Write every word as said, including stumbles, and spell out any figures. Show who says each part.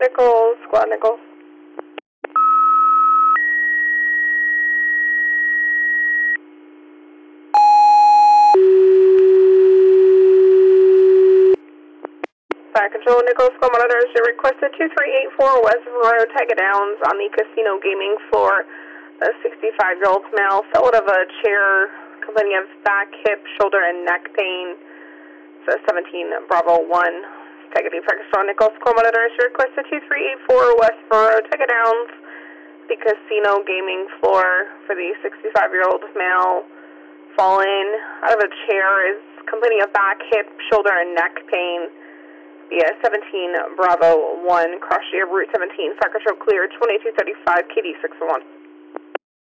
Speaker 1: Nichols, Squad Nichols. Fire Control, Nichols, Squad Monitors, you requested two three eight four West Road, Tiger Downs on the casino gaming floor. A sixty-five-year-old male fell out of a chair complaining of back, hip, shoulder, and neck pain. So seventeen Bravo one. Tiger Deep Fire Control, Nichols, Squad Monitors, you requested two three eight four West Road, Tiger Downs, the casino gaming floor for the sixty-five-year-old male fallen out of a chair, is complaining of back, hip, shoulder, and neck pain. The uh, seventeen Bravo one, cross year Route seventeen, Fire Control clear, twenty-two thirty-five, K D six one.